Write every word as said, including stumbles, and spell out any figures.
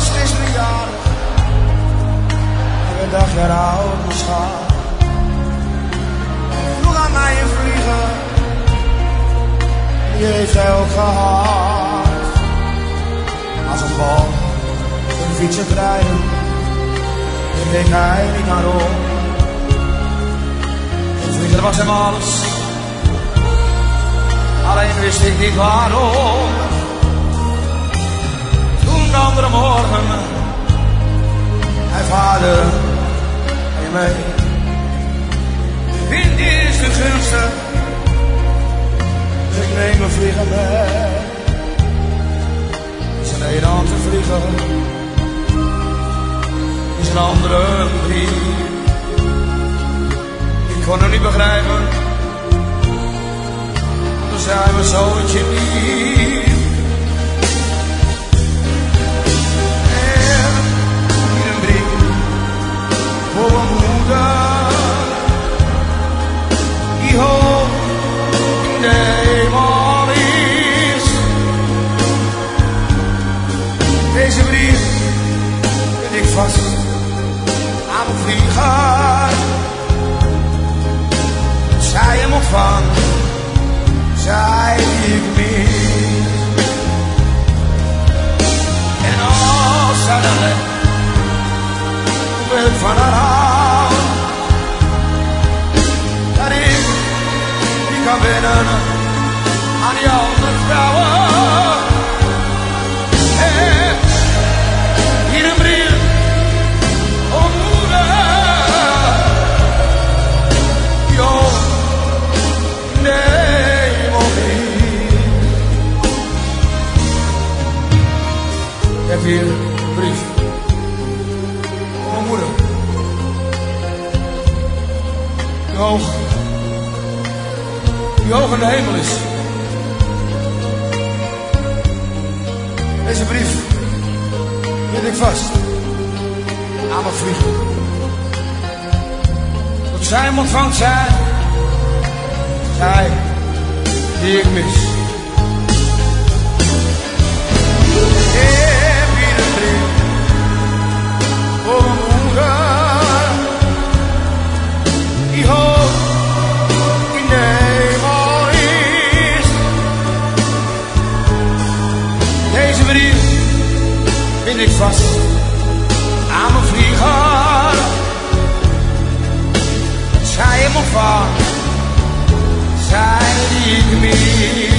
was gisteren jarig. Een dag jaar oud schat. Vroeg aan mij een vlieger. Die heeft hij ook gehad. Als een bal, een fietser rijden. Dan keek hij niet naar om. Een vlieger was hem alles. Alleen wist ik niet waarom. Toen de andere morgen. Hij vader, en mij. De wind is de gunste. Dus ik neem een vlieger mee. Is een Nederland te vliegen. Is een andere brief. Ik kon hem niet begrijpen. Toen zijn we zoetje lief. En hier een brief voor mijn moeder. Die hoog in de hemel is. Deze brief vind ik vast aan mijn vlieger. Zij hem ontvangt. Zij die ik mis. En als zij dan legt, hoeveel ik van haar hou. Dat ik niet kan wennen aan die andere vrouwen. En hier een brief om moeder. Jo, nee. Ik heb hier een brief van mijn moeder. Die hoog, die hoog in de hemel is. Deze brief vind ik vast aan mijn vliegen. Dat zij hem ontvangt, zij, zij die ik mis. Voor mijn moeder, die hoog in de hemel is. Deze brief vind ik vast aan mijn vlieger. Zij hem ontvangt, zij die ik mis.